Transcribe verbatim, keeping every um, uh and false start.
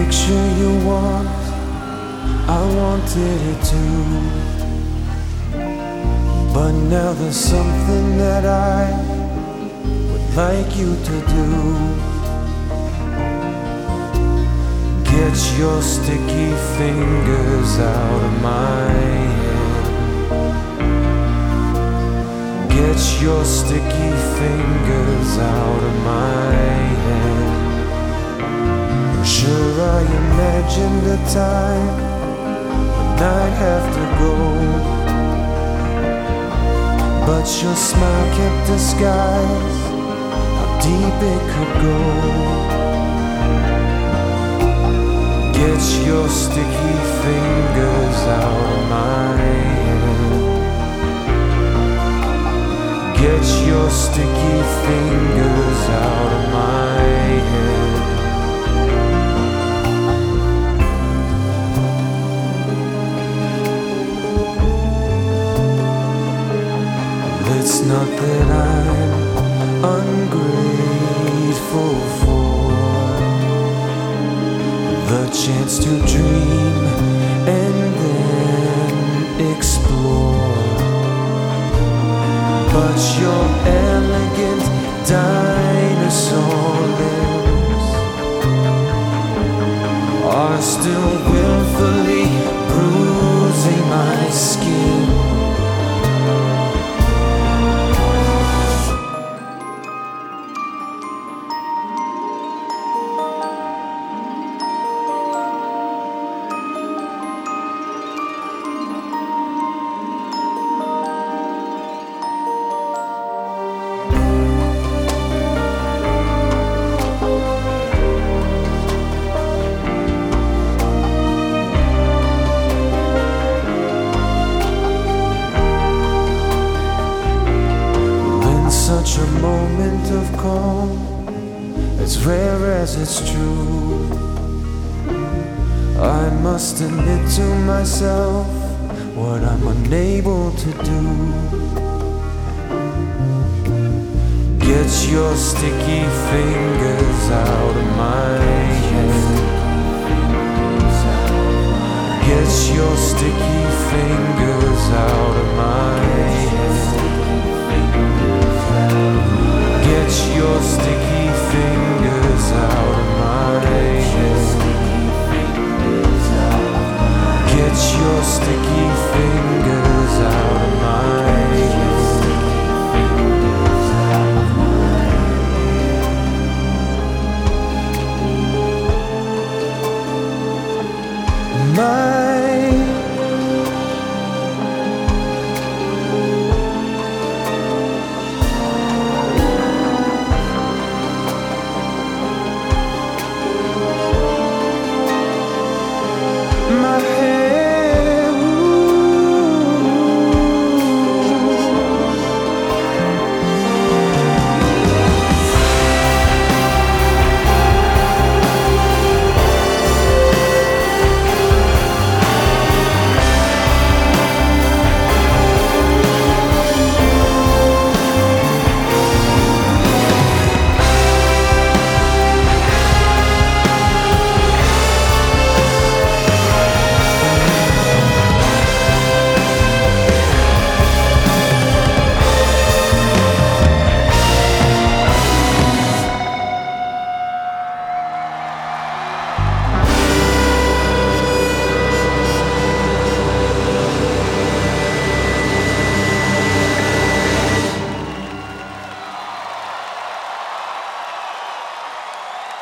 picture you want, I wanted it too. But now there's something that I would like you to do. Get your sticky fingers out of my head. Get your sticky fingers out of my head. Sure, I imagined a time when I'd have to go, but your smile kept disguise how deep it could go. Get your sticky fingers out of my head. Get your sticky fingers out of my head. It's not that I'm ungrateful for the chance to dream and then explore, but your elegant dinosaur limbs are still willfully bruising my skin. Such a moment of calm, as rare as it's true. I must admit to myself what I'm unable to do. Get your sticky fingers out of my head. Get your sticky fingers out of my head. Get your sticky fingers out of my head. Get your sticky fingers